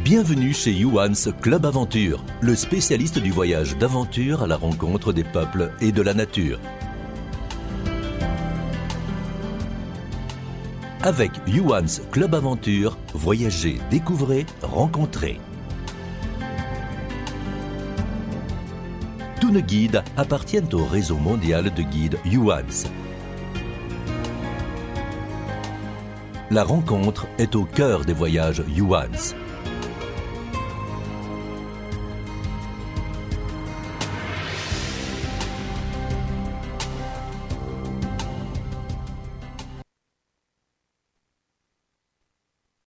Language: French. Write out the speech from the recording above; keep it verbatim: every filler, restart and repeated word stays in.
Bienvenue chez Youans Club Aventure, le spécialiste du voyage d'aventure à la rencontre des peuples et de la nature. Avec Youans Club Aventure, voyagez, découvrez, rencontrez. Tous nos guides appartiennent au réseau mondial de guides Youans. La rencontre est au cœur des voyages Youans.